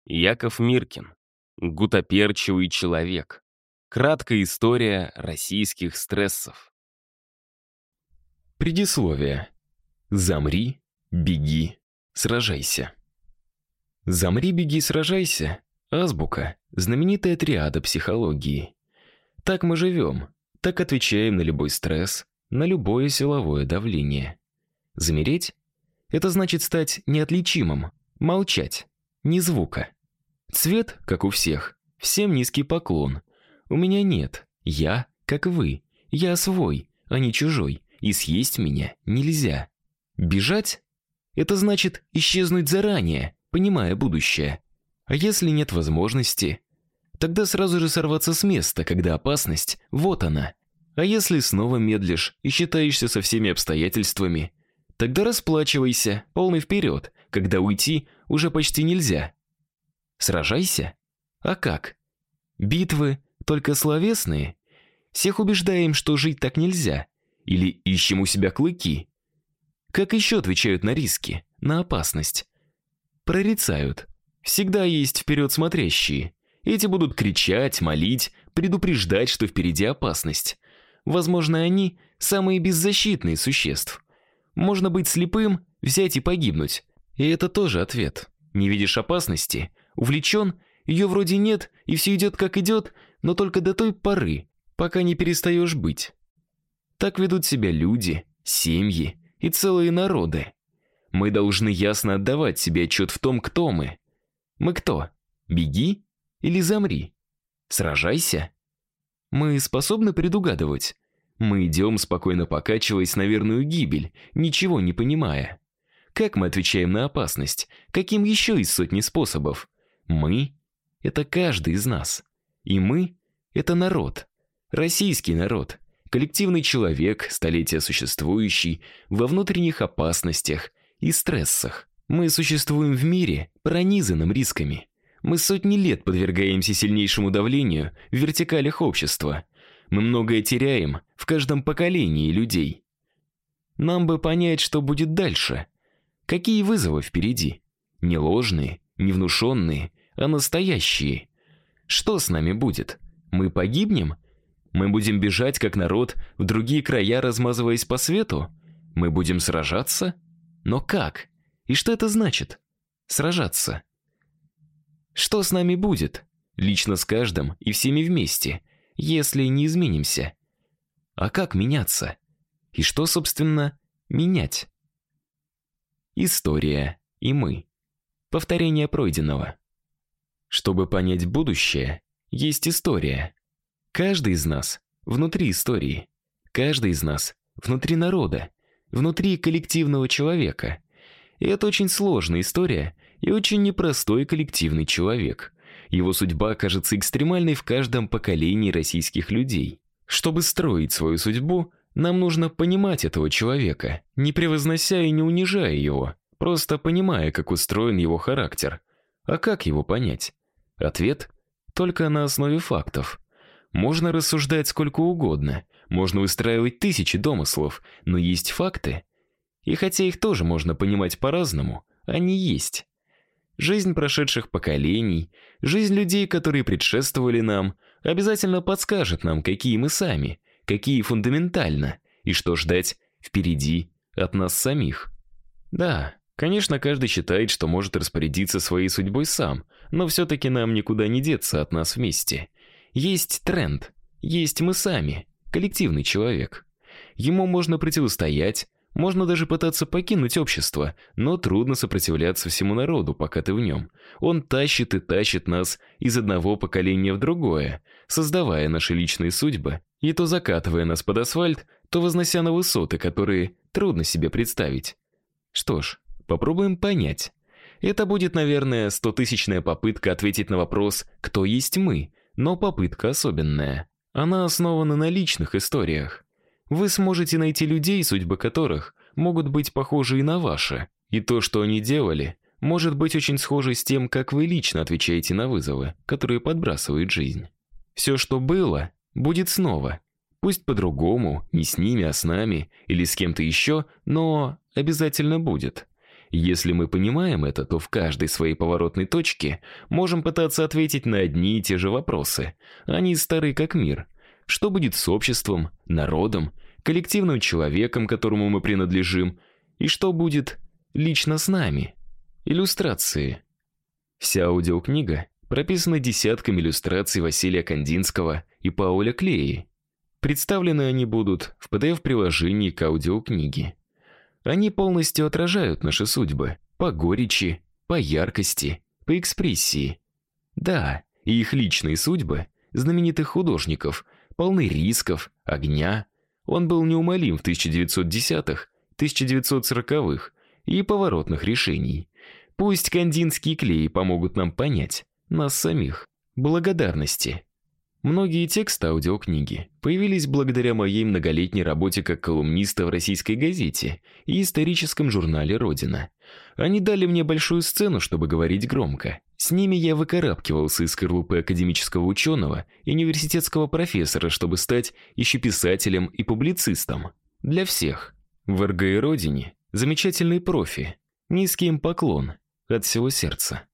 Яков Миркин. Гутоперчивый человек. Краткая история российских стрессов. Предисловие. Замри, беги, сражайся. Замри, беги, сражайся. Азбука, знаменитая триада психологии. Так мы живем, так отвечаем на любой стресс, на любое силовое давление. Замереть — это значит стать неотличимым, молчать, ни звука. Цвет, как у всех, всем низкий поклон. У меня нет, я, как вы, я свой, а не чужой, и съесть меня нельзя. Бежать — это значит исчезнуть заранее, понимая будущее. А если нет возможности, тогда сразу же сорваться с места, когда опасность, вот она. А если снова медлишь и считаешься со всеми обстоятельствами, тогда расплачивайся, полный вперед, когда уйти уже почти нельзя. Сражайся? А как? Битвы только словесные? Всех убеждаем, что жить так нельзя? Или ищем у себя клыки? Как еще отвечают на риски, на опасность? Прорицают. Всегда есть вперед смотрящие. Эти будут кричать, молить, предупреждать, что впереди опасность. Возможно, они самые беззащитные существ. Можно быть слепым, взять и погибнуть. И это тоже ответ. Не видишь опасности, увлечен, ее вроде нет, и все идет как идет, но только до той поры, пока не перестаешь быть. Так ведут себя люди, семьи и целые народы. Мы должны ясно отдавать себе отчет в том, кто мы. Мы кто? Беги или замри? Сражайся? Мы способны предугадывать. Мы идем, спокойно покачиваясь на верную гибель, ничего не понимая. Как мы отвечаем на опасность? Каким еще из сотни способов? Мы — это каждый из нас. И мы — это народ. Российский народ. Коллективный человек, столетия существующий, во внутренних опасностях и стрессах. Мы существуем в мире, пронизанном рисками. Мы сотни лет подвергаемся сильнейшему давлению в вертикалях общества. Мы многое теряем в каждом поколении людей. Нам бы понять, что будет дальше. Какие вызовы впереди? Не ложные, не внушенные, а настоящие. Что с нами будет? Мы погибнем? Мы будем бежать, как народ, в другие края, размазываясь по свету? Мы будем сражаться? Но как? И что это значит? Сражаться. Что с нами будет? Лично с каждым и всеми вместе, если не изменимся. А как меняться? И что, собственно, менять? История и мы. Повторение пройденного. Чтобы понять будущее, есть история. Каждый из нас внутри истории. Каждый из нас внутри народа, внутри коллективного человека. И это очень сложная история и очень непростой коллективный человек. Его судьба кажется экстремальной в каждом поколении российских людей. Чтобы строить свою судьбу, нам нужно понимать этого человека, не превознося и не унижая его, просто понимая, как устроен его характер. А как его понять? Ответ — только на основе фактов. Можно рассуждать сколько угодно, можно выстраивать тысячи домыслов, но есть факты. И хотя их тоже можно понимать по-разному, они есть. Жизнь прошедших поколений, жизнь людей, которые предшествовали нам, обязательно подскажет нам, какие мы сами, какие фундаментально, и что ждать впереди от нас самих. Да, конечно, каждый считает, что может распорядиться своей судьбой сам, но все-таки нам никуда не деться от нас вместе. Есть тренд, есть мы сами, коллективный человек. Ему можно противостоять, можно даже пытаться покинуть общество, но трудно сопротивляться всему народу, пока ты в нем. Он тащит и тащит нас из одного поколения в другое, создавая наши личные судьбы, и то закатывая нас под асфальт, то вознося на высоты, которые трудно себе представить. Что ж, попробуем понять. Это будет, наверное, 100-тысячная попытка ответить на вопрос «Кто есть мы?», но попытка особенная. Она основана на личных историях. Вы сможете найти людей, судьбы которых могут быть похожи и на ваши. И то, что они делали, может быть очень схоже с тем, как вы лично отвечаете на вызовы, которые подбрасывает жизнь. Все, что было, будет снова. Пусть по-другому, не с ними, а с нами, или с кем-то еще, но обязательно будет. Если мы понимаем это, то в каждой своей поворотной точке можем пытаться ответить на одни и те же вопросы. Они стары как мир. Что будет с обществом, народом, коллективным человеком, которому мы принадлежим, и что будет лично с нами? Иллюстрации. Вся аудиокнига прописана десятками иллюстраций Василия Кандинского и Пауля Клеи. Представлены они будут в PDF-приложении к аудиокниге. Они полностью отражают наши судьбы по горечи, по яркости, по экспрессии. Да, и их личные судьбы знаменитых художников полны рисков, огня. Он был неумолим в 1910-х, 1940-х и поворотных решений. Пусть Кандинский и Клей помогут нам понять нас самих. Благодарности. Многие тексты аудиокниги появились благодаря моей многолетней работе как колумниста в российской газете и историческом журнале «Родина». Они дали мне большую сцену, чтобы говорить громко. С ними я выкарабкивался из скорлупы академического ученого и университетского профессора, чтобы стать еще писателем и публицистом. Для всех. В РГ и «Родине» замечательный профи. Низкий им поклон от всего сердца.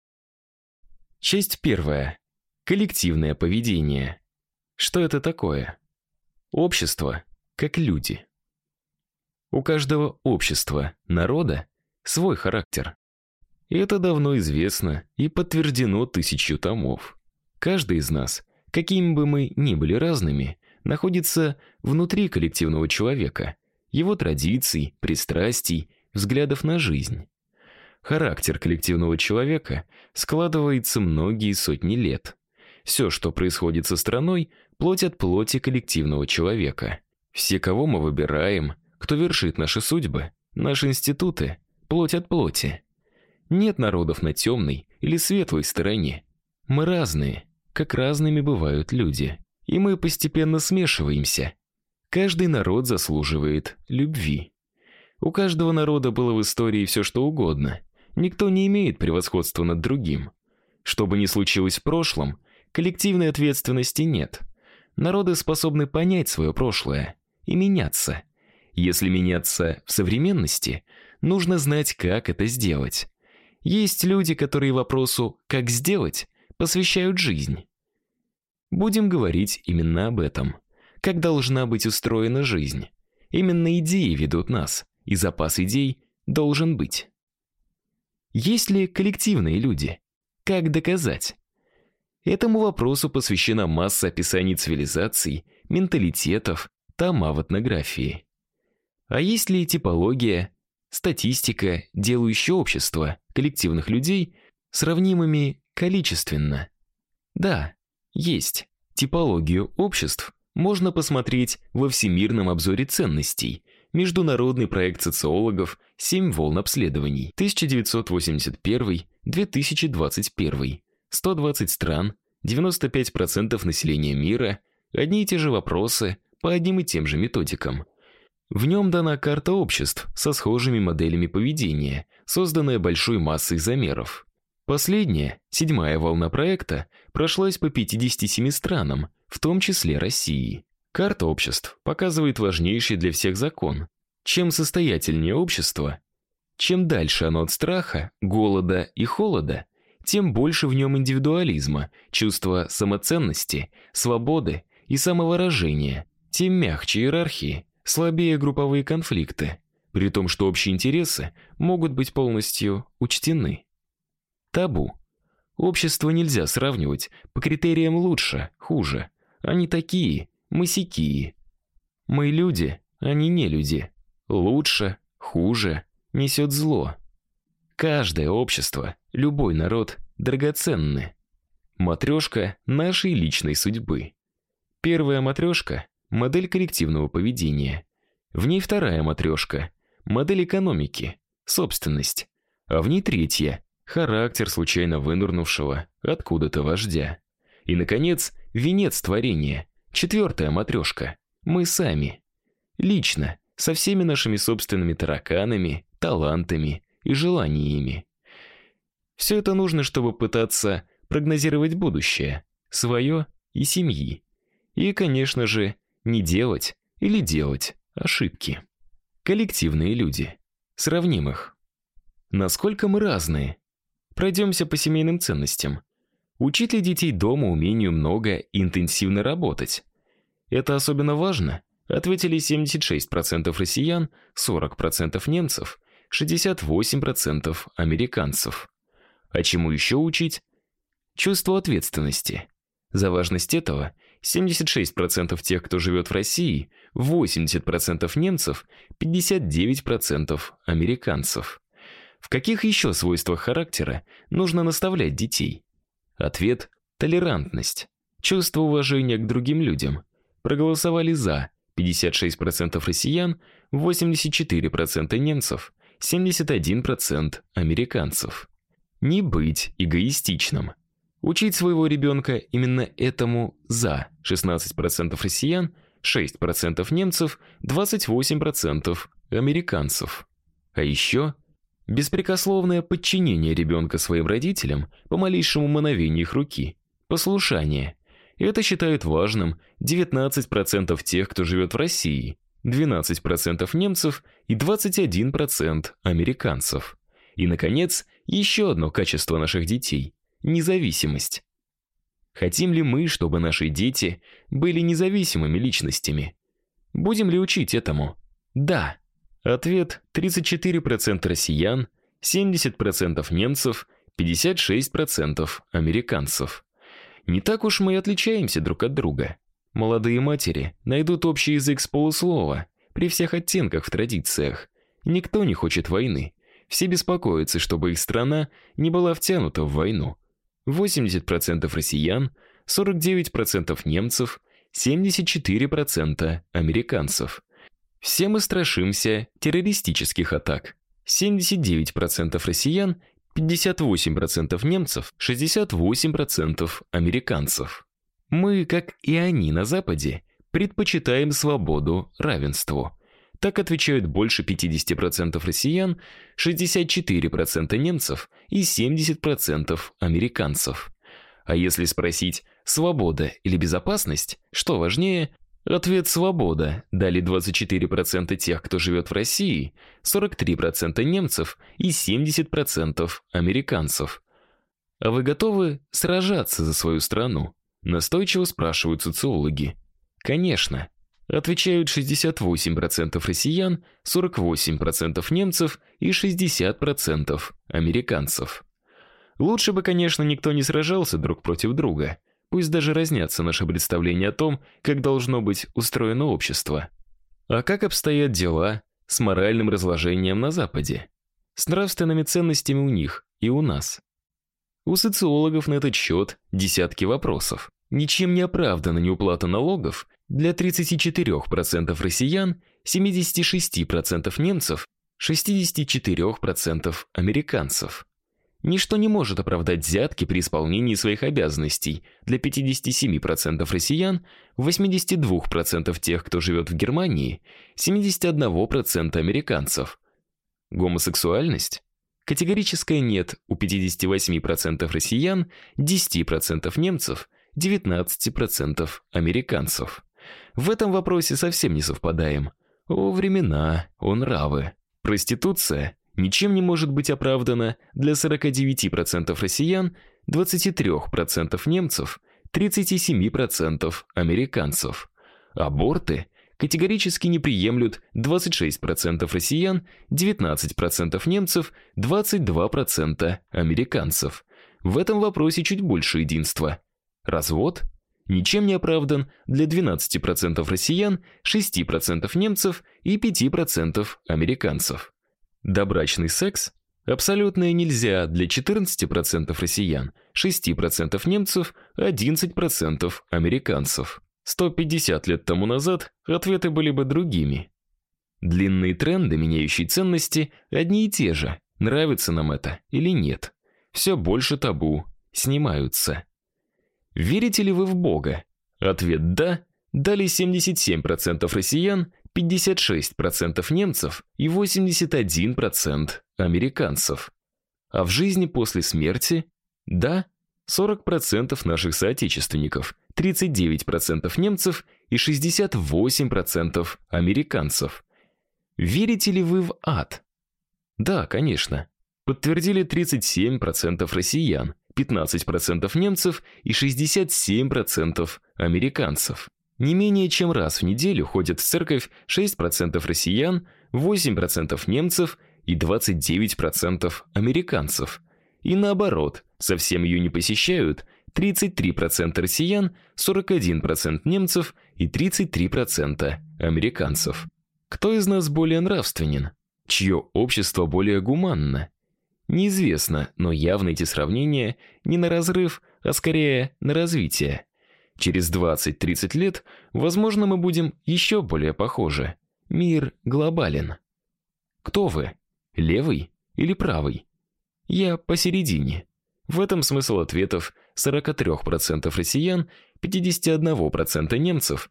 Часть первая. Коллективное поведение. Что это такое? Общество, как люди. У каждого общества, народа свой характер. И это давно известно и подтверждено 1000 томов. Каждый из нас, какими бы мы ни были разными, находится внутри коллективного человека, его традиций, пристрастий, взглядов на жизнь. Характер коллективного человека складывается многие сотни лет. Все, что происходит со страной, плоть от плоти коллективного человека. Все, кого мы выбираем, кто вершит наши судьбы, наши институты, плоть от плоти. Нет народов на темной или светлой стороне. Мы разные, как разными бывают люди. И мы постепенно смешиваемся. Каждый народ заслуживает любви. У каждого народа было в истории все, что угодно. Никто не имеет превосходства над другим. Что бы ни случилось в прошлом, коллективной ответственности нет. Народы способны понять свое прошлое и меняться. Если меняться в современности, нужно знать, как это сделать. Есть люди, которые вопросу «как сделать» посвящают жизнь. Будем говорить именно об этом. Как должна быть устроена жизнь. Именно идеи ведут нас, и запас идей должен быть. Есть ли коллективные люди? Как доказать? Этому вопросу посвящена масса описаний цивилизаций, менталитетов, тома в этнографии. А есть ли типология, статистика, делающая общество коллективных людей сравнимыми количественно? Да, есть. Типологию обществ можно посмотреть во Всемирном обзоре ценностей, международный проект социологов «7 волн обследований», 1981-2021. 120 стран, 95% населения мира, одни и те же вопросы по одним и тем же методикам. В нем дана карта обществ со схожими моделями поведения, созданная большой массой замеров. Последняя, 7-я волна проекта, прошлась по 57 странам, в том числе России. Карта обществ показывает важнейший для всех закон. Чем состоятельнее общество, чем дальше оно от страха, голода и холода, тем больше в нем индивидуализма, чувства самоценности, свободы и самовыражения, тем мягче иерархии, слабее групповые конфликты, при том, что общие интересы могут быть полностью учтены. Табу. Общество нельзя сравнивать по критериям лучше, хуже. Они такие, мы сякие. Мы люди, они не люди. Лучше, хуже, несет зло. Каждое общество, любой народ драгоценны. Матрешка нашей личной судьбы. Первая матрешка – модель коллективного поведения. В ней вторая матрешка – модель экономики, собственность. А в ней третья – характер случайно вынырнувшего откуда-то вождя. И, наконец, венец творения, четвертая матрешка – мы сами. Лично, со всеми нашими собственными тараканами, талантами и желаниями. Все это нужно, чтобы пытаться прогнозировать будущее, свое и семьи. И, конечно же, не делать или делать ошибки. Коллективные люди. Сравним их. Насколько мы разные? Пройдемся по семейным ценностям. Учить ли детей дома умению много и интенсивно работать? Это особенно важно, ответили 76% россиян, 40% немцев, 68% американцев. А чему еще учить? Чувству ответственности. За важность этого 76% тех, кто живет в России, 80% немцев, 59% американцев. В каких еще свойствах характера нужно наставлять детей? Ответ – толерантность. Чувство уважения к другим людям. Проголосовали «за» 56% россиян, 84% немцев, 71% американцев. Не быть эгоистичным. Учить своего ребенка именно этому «за» 16% россиян, 6% немцев, 28% американцев. А еще беспрекословное подчинение ребенка своим родителям по малейшему мановению их руки. Послушание. Это считают важным 19% тех, кто живет в России, 12% немцев и 21% американцев. И, наконец, еще одно качество наших детей – независимость. Хотим ли мы, чтобы наши дети были независимыми личностями? Будем ли учить этому? Да. Ответ – 34% россиян, 70% немцев, 56% американцев. Не так уж мы и отличаемся друг от друга. Молодые матери найдут общий язык с полуслова, при всех оттенках в традициях. Никто не хочет войны. Все беспокоятся, чтобы их страна не была втянута в войну. 80% россиян, 49% немцев, 74% американцев. Все мы страшимся террористических атак. 79% россиян, 58% немцев, 68% американцев. Мы, как и они на Западе, предпочитаем свободу равенству. Так отвечают больше 50% россиян, 64% немцев и 70% американцев. А если спросить, свобода или безопасность, что важнее? Ответ «свобода» дали 24% тех, кто живет в России, 43% немцев и 70% американцев. А вы готовы сражаться за свою страну? Настойчиво спрашивают социологи. Конечно. Отвечают 68% россиян, 48% немцев и 60% американцев. Лучше бы, конечно, никто не сражался друг против друга. Пусть даже разнятся наши представления о том, как должно быть устроено общество. А как обстоят дела с моральным разложением на Западе? С нравственными ценностями у них и у нас? У социологов на этот счет десятки вопросов. Ничем не оправдана неуплата налогов для 34% россиян, 76% немцев, 64% американцев. Ничто не может оправдать взятки при исполнении своих обязанностей для 57% россиян, 82% тех, кто живет в Германии, 71% американцев. Гомосексуальность? Категорическое «нет» у 58% россиян, 10% немцев, 19% американцев. В этом вопросе совсем не совпадаем. О времена, о нравы. Проституция ничем не может быть оправдана для 49% россиян, 23% немцев, 37% американцев. Аборты категорически не приемлют 26% россиян, 19% немцев, 22% американцев. В этом вопросе чуть больше единства. Развод ничем не оправдан для 12% россиян, 6% немцев и 5% американцев. Добрачный секс абсолютное нельзя для 14% россиян, 6% немцев, 11% американцев. 150 лет тому назад ответы были бы другими. Длинные тренды, меняющие ценности, одни и те же. Нравится нам это или нет? Все больше табу снимаются. Верите ли вы в Бога? Ответ «да» дали 77% россиян, 56% немцев и 81% американцев. А в жизни после смерти? Да, 40% наших соотечественников, 39% немцев и 68% американцев. Верите ли вы в ад? Да, конечно. подтвердили 37% россиян, 15% немцев и 67% американцев. Не менее чем раз в неделю ходят в церковь 6% россиян, 8% немцев и 29% американцев. И наоборот, совсем ее не посещают 33% россиян, 41% немцев и 33% американцев. Кто из нас более нравственен? Чье общество более гуманно? Неизвестно, но явно эти сравнения не на разрыв, а скорее на развитие. Через 20-30 лет, возможно, мы будем еще более похожи. Мир глобален. Кто вы? Левый или правый? Я посередине. В этом смысл ответов 43% россиян, 51% немцев,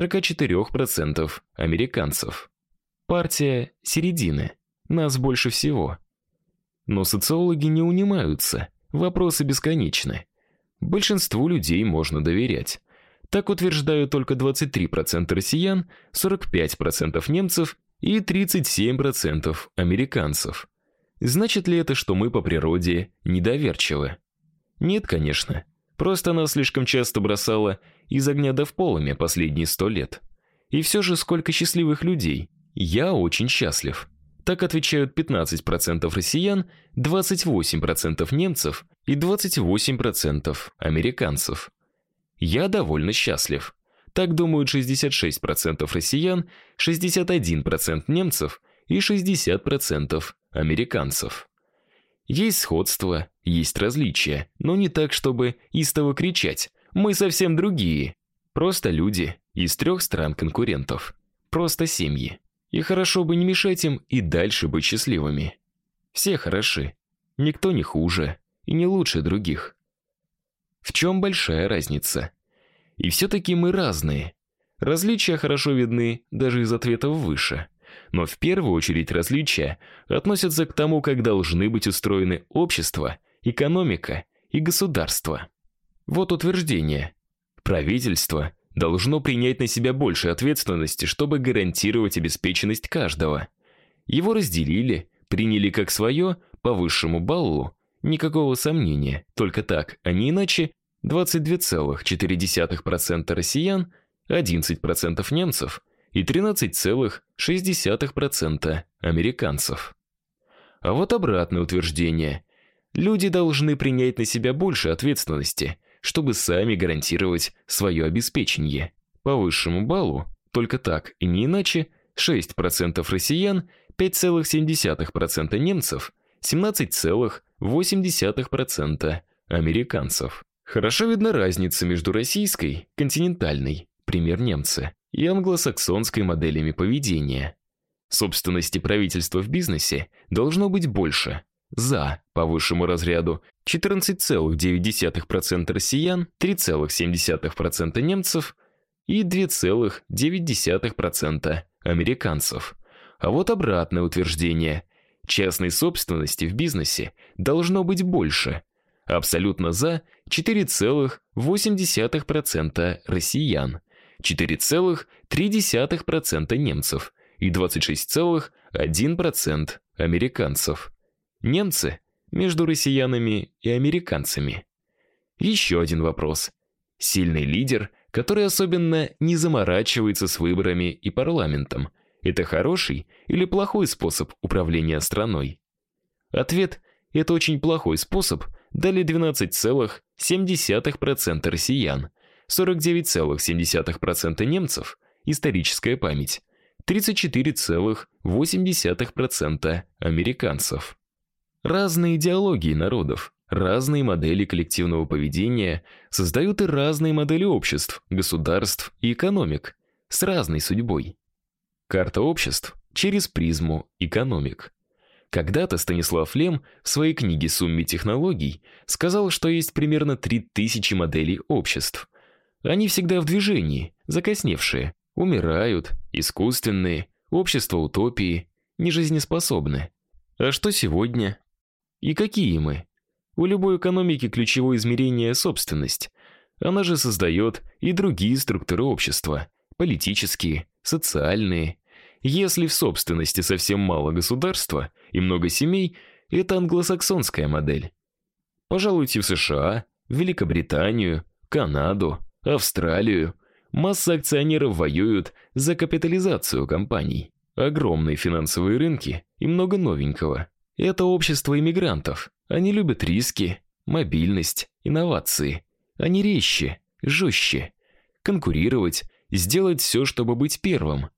44% американцев. Партия середины. Нас больше всего. Но социологи не унимаются. Вопросы бесконечны. Большинству людей можно доверять. Так утверждают только 23% россиян, 45% немцев и 37% американцев. Значит ли это, что мы по природе недоверчивы? Нет, конечно. Просто нас слишком часто бросало из огня до вполымя последние 100 лет. И все же сколько счастливых людей. Я очень счастлив. Так отвечают 15% россиян, 28% немцев и 28% американцев. Я довольно счастлив. Так думают 66% россиян, 61% немцев и 60% американцев. Есть сходство, есть различия, но не так, чтобы истово кричать: «Мы совсем другие». Просто люди из 3 стран-конкурентов. Просто семьи. И хорошо бы не мешать им и дальше быть счастливыми. Все хороши. Никто не хуже и не лучше других. В чем большая разница? И все-таки мы разные. Различия хорошо видны даже из ответов выше. Но в первую очередь различия относятся к тому, как должны быть устроены общество, экономика и государство. Вот утверждение. Правительство должно принять на себя больше ответственности, чтобы гарантировать обеспеченность каждого. Его разделили, приняли как свое, по высшему баллу, никакого сомнения, только так, а не иначе, 22,4% россиян, 11% немцев и 13,6% американцев. А вот обратное утверждение. Люди должны принять на себя больше ответственности, чтобы сами гарантировать свое обеспечение. По высшему баллу, только так и не иначе, 6% россиян, 5,7% немцев, 17,8% американцев. Хорошо видна разница между российской, континентальной, пример немцы, и англосаксонской моделями поведения. Собственности правительства в бизнесе должно быть больше. За, по высшему разряду, 14,9% россиян, 3,7% немцев и 2,9% американцев. А вот обратное утверждение. Частной собственности в бизнесе должно быть больше. Абсолютно за 4,8% россиян, 4,3% немцев и 26,1% американцев. Немцы между россиянами и американцами. Еще один вопрос. Сильный лидер, который особенно не заморачивается с выборами и парламентом, это хороший или плохой способ управления страной? Ответ: это очень плохой способ дали 12,7% россиян, 49,7% немцев, историческая память, 34,8% американцев. Разные идеологии народов, разные модели коллективного поведения создают и разные модели обществ, государств и экономик с разной судьбой. Карта обществ через призму экономик. Когда-то Станислав Лем в своей книге «Сумме технологий» сказал, что есть примерно 3000 моделей обществ. Они всегда в движении, закосневшие, умирают, искусственные, общества утопии, нежизнеспособны. А что сегодня? И какие мы? У любой экономики ключевое измерение – собственность. Она же создает и другие структуры общества – политические, социальные. Если в собственности совсем мало государства и много семей, Это англосаксонская модель. Пожалуйте в США, Великобританию, Канаду, Австралию. Масса акционеров воюют за капитализацию компаний. Огромные финансовые рынки и много новенького. Это общество иммигрантов. Они любят риски, мобильность, инновации. Они резче, жестче. Конкурировать, сделать все, чтобы быть первым.